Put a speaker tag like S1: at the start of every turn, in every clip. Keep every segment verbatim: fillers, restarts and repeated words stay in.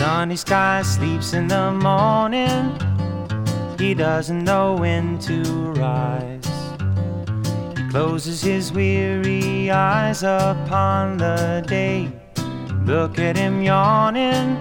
S1: Sunny sky sleeps in the morning. He doesn't know when to rise. He closes his weary eyes upon the day. Look at him yawning,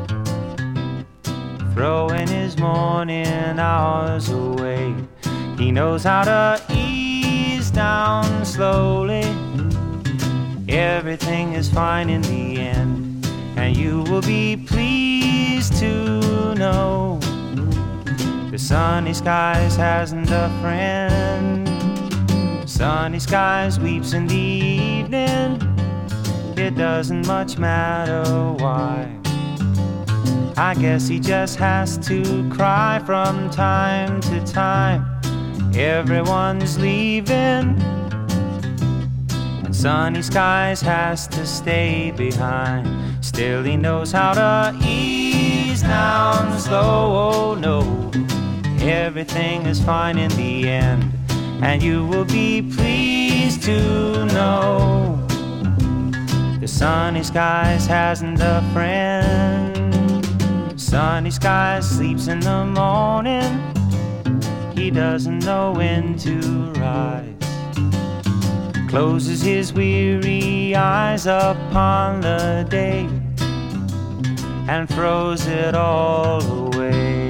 S1: throwing his morning hours away. He knows how to ease down slowly. Everything is fine in the end, and you will be pleased to know the sunny skies hasn't a friend. Sunny skies weeps in the evening. It doesn't much matter why. I guess he just has to cry from time to time. Everyone's leaving, and sunny skies has to stay behind. Still he knows how to ease down slow. Oh no, everything is fine in the end, and you will be pleased to know the sunny skies hasn't a friend. Sunny skies sleeps in the morning. He doesn't know when to rise. Closes his weary eyes upon the day and throws it all away.